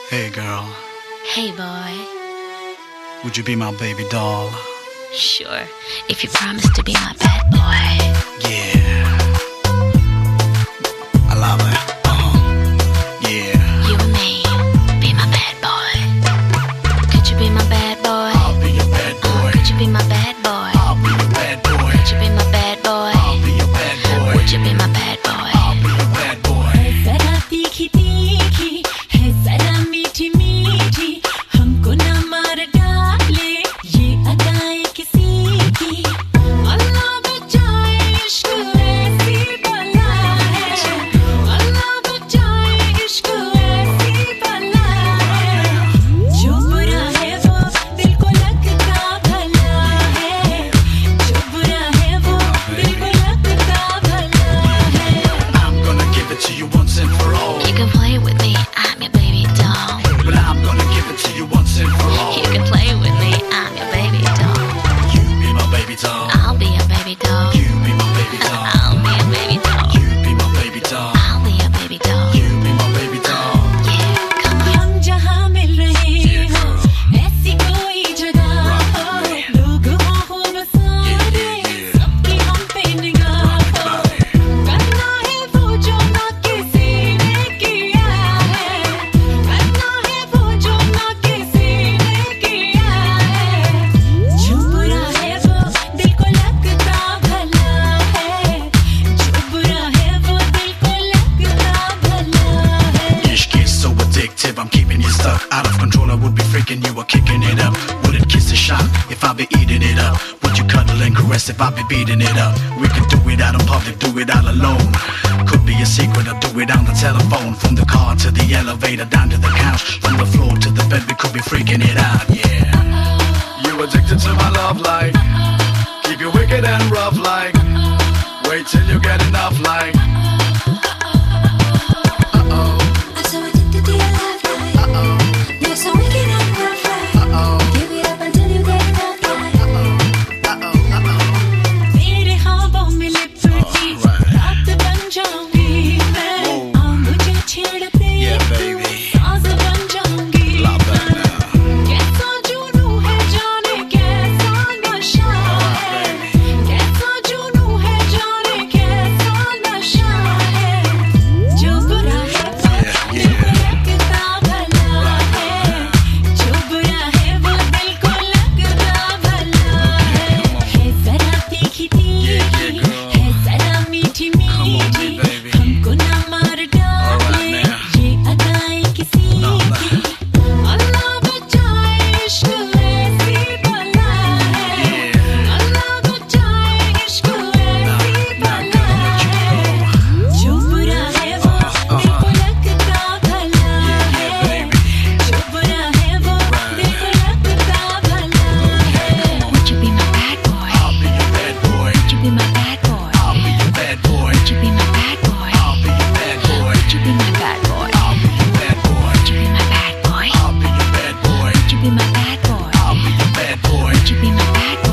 Hey girl, Hey boy, would you be my baby doll? sure, if you promise to be my bad boy. Yeah, I love it. Yeah, You and me, be my bad boy. Could you be my bad boy? I'll be your bad boy. Could you be my bad boy? I'll be your bad boy. Could you be my bad boy? I'll be your bad boy. Would you be my bad boy? I'll be your bad boy. जरा तीखी तीखी है जरा मीठी मीठी हमको ना मार डाले ये अदाएं किसी की अल्लाह बचाए इश्क ऐसी बला है अल्लाह बचाए इश्क ऐसी बला है जो बुरा है वो दिल को लगता भला है जो बुरा है वो दिल को लगता भला है I'm gonna give it to you once and for all. You can play with me, I'm your baby doll. But I'm gonna give it to you once and for all. You can play with me, I'm your baby doll. You be my baby doll. I'll be your baby doll. You be my baby doll. I'll be your baby doll. You be my baby doll. I'll be your baby doll. You be my baby doll. Yeah, come on. हम जहाँ मिल रहे हो ऐसी कोई जगह हो लोग हो बसारे सबकी हम पे निगाह हो करना है वो जो ना किसी ने किया है करना है वो जो ना किसी ने किया है जो बुरा है वो दिल को लगता भला है जो बुरा है वो दिल को लगता भला है Ish gets so addictive, I'm keeping you stuck. Out of control, I would be freaking you, or kicking it up. Wouldn't kiss a shot if I be eating it up. Would you cuddle and caress if I be beating it up? We could do it out in public, do it all alone. Could be a secret, or do it on the telephone. From the car to the elevator, down to the couch. From the floor to the bed, we could be freaking it out, yeah. You addicted to my love like keep you wicked and rough like wait till you get enough like I'm so addicted to your love life. You're so wicked and perfect. Give it up until you get enough life. तेरे ख्वाबों में लिपटी रात बन जाऊंगी मैं आ मुझे छेड़ते Yeah, baby. साज बन जाऊंगी Love that now. कैसा जुनून है जाने कैसा नशा है कैसा जुनून है जाने कैसा नशा है जो बुरा है वो दिल को लगता भला है जो बुरा है वो दिल को लगता भला है जरा तीखी तीखी है जरा मीठी मीठी baby. हमको ना मार डाले ये अदाएं किसी की अल्लाह बचाए इश्क ऐसी बला है अल्लाह बचाए इश्क ऐसी बला है जो बुरा है वो दिल को लगता भला है जो बुरा है वो दिल को लगता भला है Would you be my bad boy? I'll be your bad boy. Would you be my bad boy? I'll be your bad boy. Would you be my bad boy? I'll be your bad boy. Would you be my bad boy? I'll be your bad boy. Would you be my bad boy? I'll be your bad boy. Would you be my bad boy? I'll be your bad boy. Would you be my bad